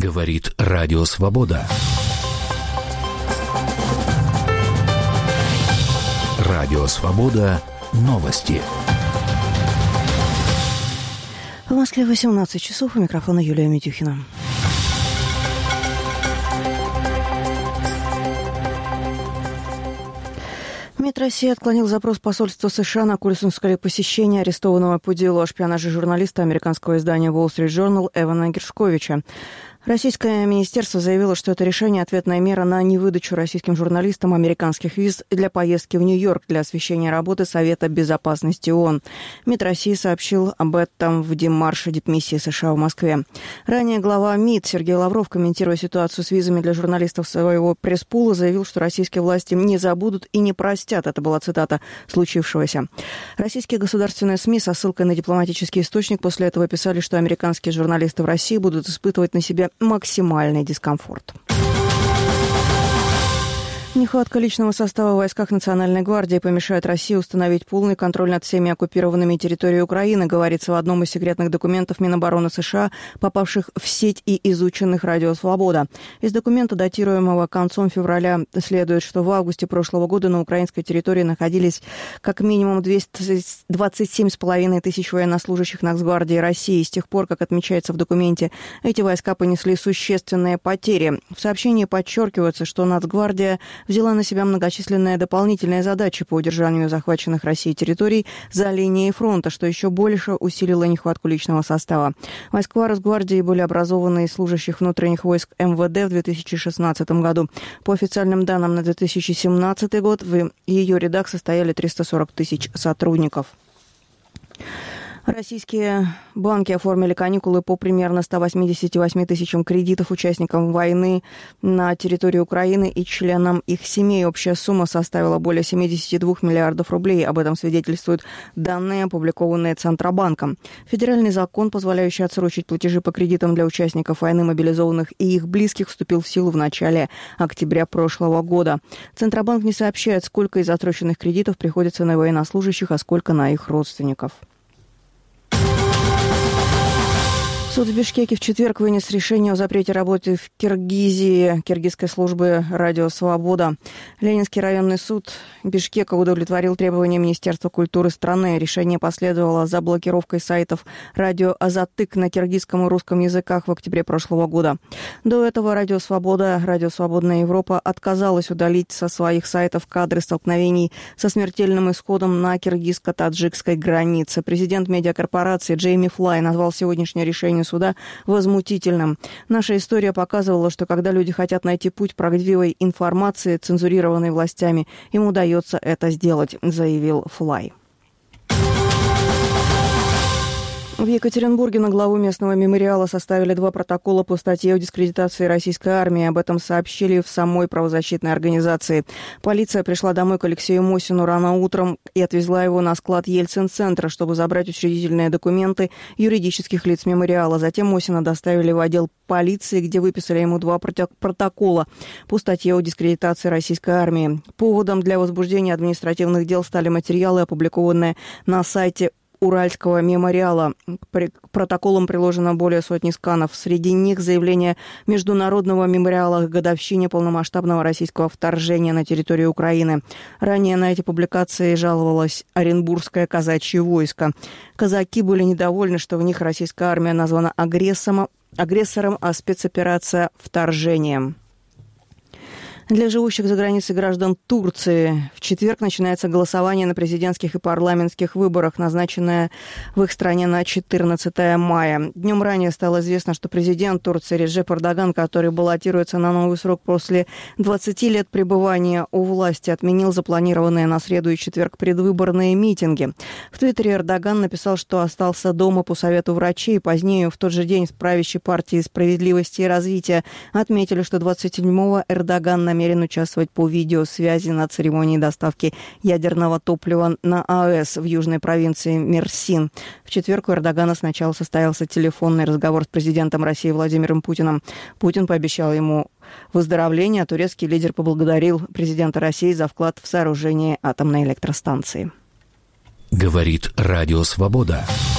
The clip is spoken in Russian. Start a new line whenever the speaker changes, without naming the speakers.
Говорит Радио Свобода. Радио Свобода. Новости.
В Москве 18 часов. У микрофона Юлия Митюхина. МИД России отклонил запрос посольства США на консульское посещение арестованного по делу о шпионаже журналиста американского издания Wall Street Journal Эвана Гершковича. Российское министерство заявило, что это решение – ответная мера на невыдачу российским журналистам американских виз для поездки в Нью-Йорк для освещения работы Совета безопасности ООН. МИД России сообщил об этом в демарше дипмиссии США в Москве. Ранее глава МИД Сергей Лавров, комментируя ситуацию с визами для журналистов своего пресс-пула, заявил, что российские власти не забудут и не простят, это была цитата, случившегося. Российские государственные СМИ со ссылкой на дипломатический источник после этого писали, что американские журналисты в России будут испытывать на себе максимальный дискомфорт. Нехватка личного состава в войсках Национальной гвардии помешает России установить полный контроль над всеми оккупированными территориями Украины, говорится в одном из секретных документов Минобороны США, попавших в сеть и изученных Радио Свобода. Из документа, датируемого концом февраля, следует, что в августе прошлого года на украинской территории находились как минимум 227,5 тысяч военнослужащих Нацгвардии России. С тех пор, как отмечается в документе, эти войска понесли существенные потери. В сообщении подчеркивается, что Нацгвардия взяла на себя многочисленные дополнительные задачи по удержанию захваченных Россией территорий за линией фронта, что еще больше усилило нехватку личного состава. Войска Росгвардии были образованы из служащих внутренних войск МВД в 2016 году. По официальным данным на 2017 год в ее рядах состояли 340 тысяч сотрудников. Российские банки оформили каникулы по примерно 188 тысячам кредитов участникам войны на территории Украины и членам их семей. Общая сумма составила более 72 миллиардов рублей. Об этом свидетельствуют данные, опубликованные Центробанком. Федеральный закон, позволяющий отсрочить платежи по кредитам для участников войны, мобилизованных и их близких, вступил в силу в начале октября прошлого года. Центробанк не сообщает, сколько из отсроченных кредитов приходится на военнослужащих, а сколько на их родственников. Суд в Бишкеке в четверг вынес решение о запрете работы в Киргизии киргизской службы «Радио Свобода». Ленинский районный суд Бишкека удовлетворил требования Министерства культуры страны. Решение последовало за блокировкой сайтов «Радио Азатык» на киргизском и русском языках в октябре прошлого года. До этого «Радио Свобода», «Радио Свободная Европа» отказалась удалить со своих сайтов кадры столкновений со смертельным исходом на киргизско-таджикской границе. Президент медиакорпорации Джейми Флай назвал сегодняшнее решение суда возмутительным. Наша история показывала, что когда люди хотят найти путь правдивой информации, цензурированной властями, им удается это сделать, заявил Флай. В Екатеринбурге на главу местного мемориала составили 2 протокола по статье о дискредитации российской армии. Об этом сообщили в самой правозащитной организации. Полиция пришла домой к Алексею Мосину рано утром и отвезла его на склад Ельцин-центра, чтобы забрать учредительные документы юридических лиц мемориала. Затем Мосина доставили в отдел полиции, где выписали ему 2 протокола по статье о дискредитации российской армии. Поводом для возбуждения административных дел стали материалы, опубликованные на сайте Уральского мемориала. К протоколам приложено более сотни сканов. Среди них заявление Международного мемориала к годовщине полномасштабного российского вторжения на территорию Украины. Ранее на эти публикации жаловалось Оренбургское казачье войско. Казаки были недовольны, что в них российская армия названа агрессором, а спецоперация – вторжением. Для живущих за границей граждан Турции в четверг начинается голосование на президентских и парламентских выборах, назначенное в их стране на 14 мая. Днем ранее стало известно, что президент Турции Реджеп Эрдоган, который баллотируется на новый срок после 20 лет пребывания у власти, отменил запланированные на среду и четверг предвыборные митинги. В Твиттере Эрдоган написал, что остался дома по совету врачей. Позднее, в тот же день, в правящей партии «Справедливости и развития» отметили, что 27-го Эрдоган намерен участвовать по видеосвязи на церемонии доставки ядерного топлива на АЭС в южной провинции Мерсин. В четверг у Эрдогана сначала состоялся телефонный разговор с президентом России Владимиром Путиным. Путин пообещал ему выздоровление, а турецкий лидер поблагодарил президента России за вклад в сооружение атомной электростанции.
Говорит Радио Свобода.